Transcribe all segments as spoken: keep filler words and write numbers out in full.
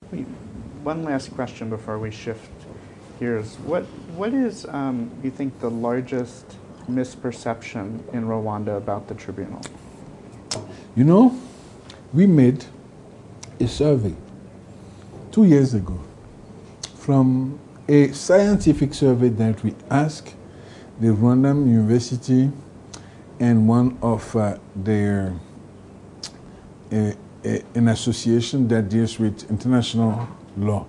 One last question before we shift gears. What what is um, you think the largest misperception in Rwanda about the tribunal? You know, we made a survey two years ago from a scientific survey that we asked the Rwandan University and one of uh, their uh, uh, an association that deals with international law.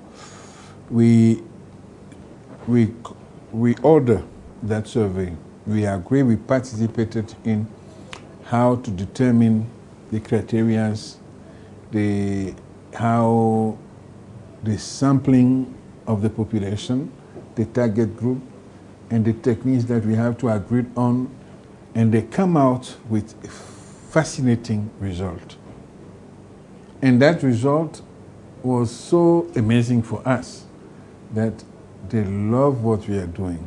We we we order that survey. We agree. We participated in how to determine the criteria, the how the sampling of the population, the target group, and the techniques that we have to agree on, and they come out with a fascinating result. And that result was so amazing for us that they love what we are doing.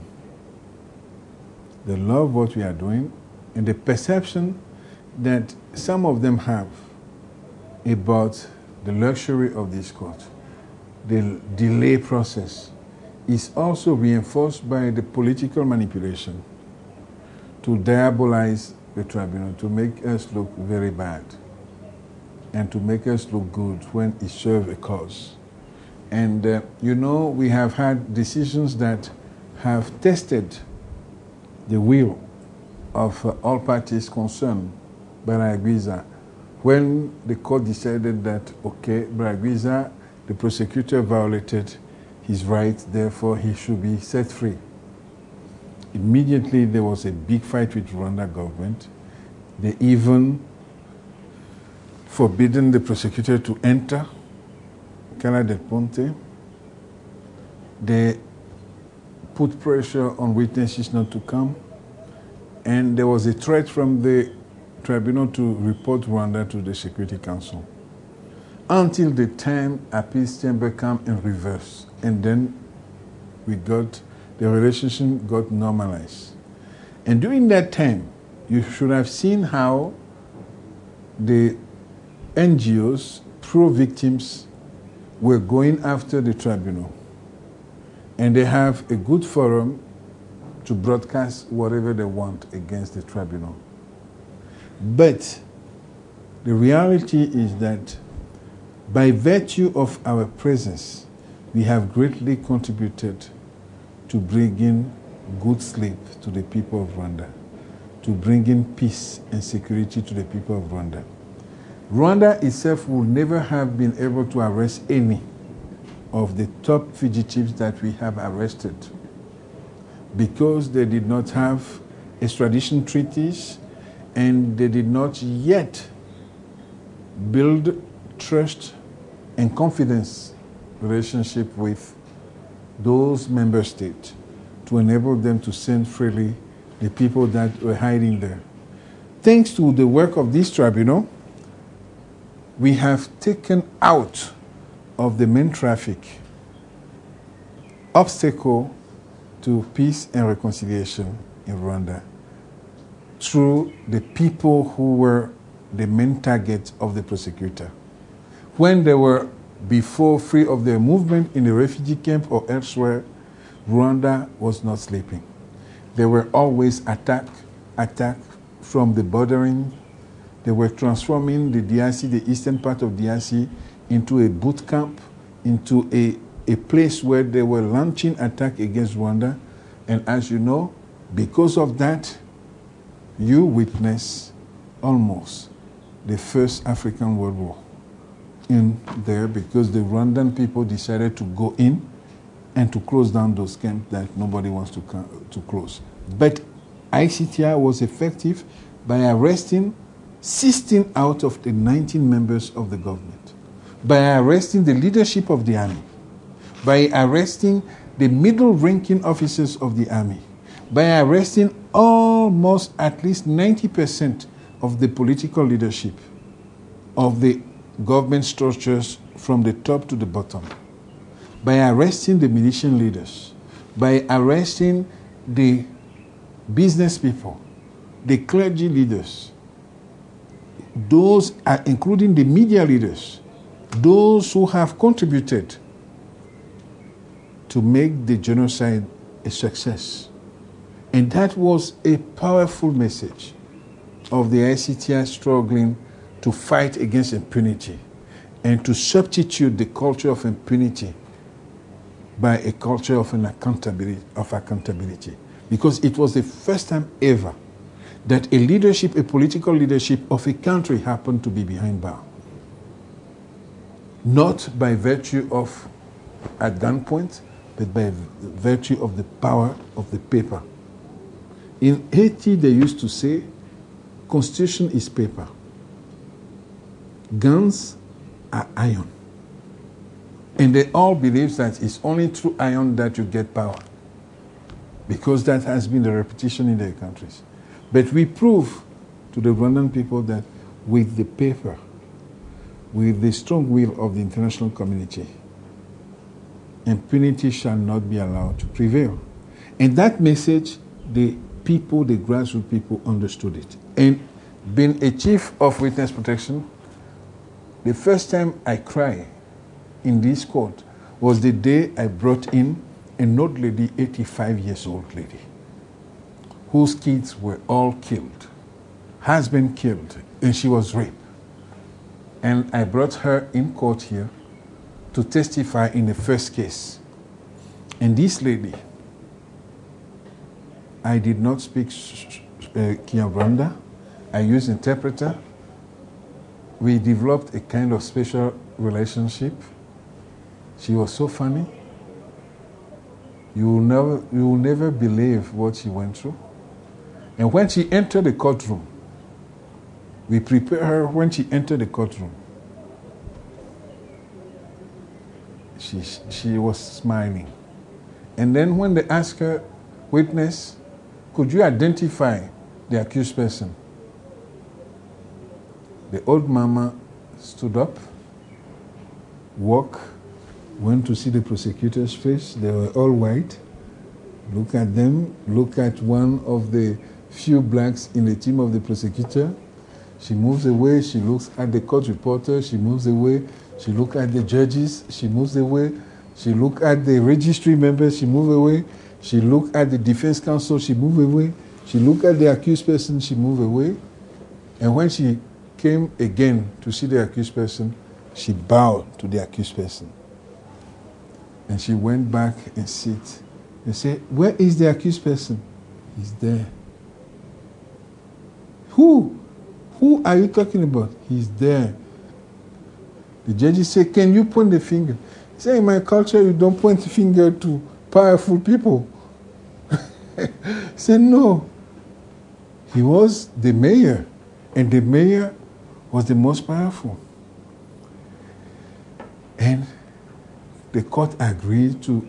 They love what we are doing, and the perception that some of them have about the luxury of this court, the delay process, is also reinforced by the political manipulation to diabolize the tribunal, to make us look very bad, and to make us look good when it serves a cause. And, uh, you know, we have had decisions that have tested the will of uh, all parties concerned. Baragwiza, when the court decided that, okay, Baragwiza, the prosecutor violated his rights, therefore he should be set free. Immediately there was a big fight with Rwanda government. They even forbidden the prosecutor to enter Cala del Ponte. They put pressure on witnesses not to come. And there was a threat from the tribunal to report Rwanda to the Security Council. Until the time appeals chamber came in reverse. And then we got, the relationship got normalized. And during that time, you should have seen how the N G Os, pro-victims, were going after the tribunal. And they have a good forum to broadcast whatever they want against the tribunal. But the reality is that by virtue of our presence, we have greatly contributed to bringing good sleep to the people of Rwanda, to bringing peace and security to the people of Rwanda. Rwanda itself would never have been able to arrest any of the top fugitives that we have arrested because they did not have extradition treaties and they did not yet build trust and confidence relationship with those member states to enable them to send freely the people that were hiding there. Thanks to the work of this tribunal, we have taken out of the main traffic obstacle to peace and reconciliation in Rwanda through the people who were the main target of the prosecutor. When they were before free of their movement in the refugee camp or elsewhere, Rwanda was not sleeping. They were always attacked, attacked from the bordering. They were transforming the D R C, the eastern part of D R C, into a boot camp, into a, a place where they were launching attack against Rwanda. And as you know, because of that, you witness almost the first African World War in there because the Rwandan people decided to go in and to close down those camps that nobody wants to, to close. But I C T I was effective by arresting sixteen out of the nineteen members of the government, by arresting the leadership of the army, by arresting the middle-ranking officers of the army, by arresting almost at least ninety percent of the political leadership of the government structures from the top to the bottom, by arresting the militia leaders, by arresting the business people, the clergy leaders, those are including the media leaders, those who have contributed to make the genocide a success. And that was a powerful message of the I C T I struggling to fight against impunity and to substitute the culture of impunity by a culture of an accountability, of accountability. Because it was the first time ever that a leadership, a political leadership of a country happened to be behind bar. Not by virtue of at gunpoint, but by virtue of the power of the paper. In Haiti, they used to say, Constitution is paper. Guns are iron. And they all believe that it's only through iron that you get power. Because that has been the repetition in their countries. But we prove to the Rwandan people that with the paper, with the strong will of the international community, impunity shall not be allowed to prevail. And that message, the people, the grassroots people understood it. And being a chief of witness protection, the first time I cried in this court was the day I brought in an old lady, eighty-five years old lady, whose kids were all killed, husband killed, and she was raped. And I brought her in court here to testify in the first case. And this lady, I did not speak uh, Kinyarwanda. I used interpreter. We developed a kind of special relationship. She was so funny. You will never, you will never believe what she went through. And when she entered the courtroom, we prepared her when she entered the courtroom. She, she was smiling. And then when they asked her, witness, could you identify the accused person? The old mama stood up, walked, went to see the prosecutor's face. They were all white. Look at them. Look at one of the few blacks in the team of the prosecutor. She moves away. She looks at the court reporter. She moves away. She looks at the judges. She moves away. She looks at the registry members. She moves away. She looked at the defense counsel. She moved away. She looked at the accused person. She moved away. And when she came again to see the accused person, she bowed to the accused person. And she went back and sit and said, where is the accused person? He's there. Who? Who are you talking about? He's there. The judges say, can you point the finger? Say, in my culture, you don't point the finger to powerful people. Say, no. He was the mayor, and the mayor was the most powerful. And the court agreed to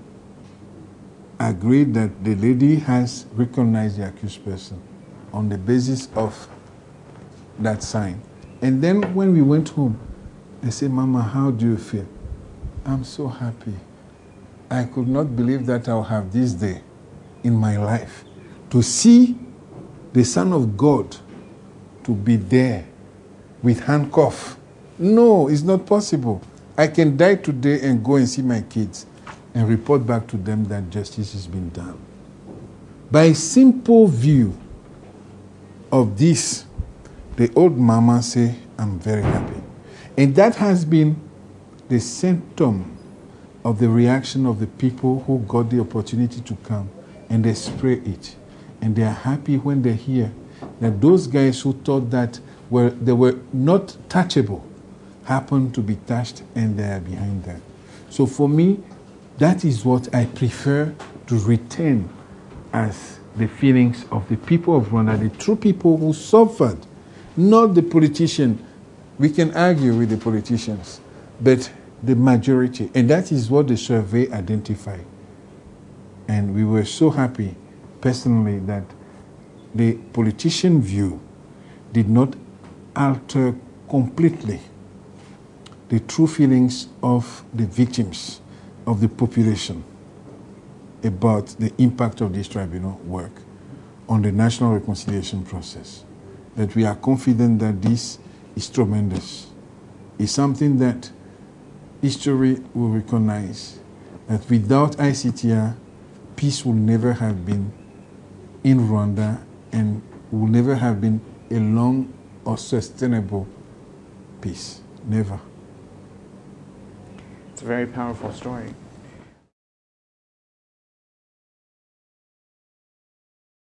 agree that the lady has recognized the accused person on the basis of that sign. And then when we went home, I said, Mama, how do you feel? I'm so happy. I could not believe that I'll have this day in my life to see the Son of God to be there with handcuffs. No, it's not possible. I can die today and go and see my kids and report back to them that justice has been done. By a simple view of this, the old mama say, I'm very happy. And that has been the symptom of the reaction of the people who got the opportunity to come, and they spray it. And they are happy when they hear that those guys who thought that were they were not touchable happen to be touched, and they are behind that. So for me, that is what I prefer to retain as the feelings of the people of Rwanda, the true people who suffered, not the politicians. We can argue with the politicians, but the majority. And that is what the survey identified. And we were so happy, personally, that the politician view did not alter completely the true feelings of the victims, of the population, about the impact of this tribunal work on the national reconciliation process. That we are confident that this is tremendous. is something that history will recognize, that without I C T R, peace will never have been in Rwanda and will never have been a long or sustainable peace. Never. It's a very powerful story.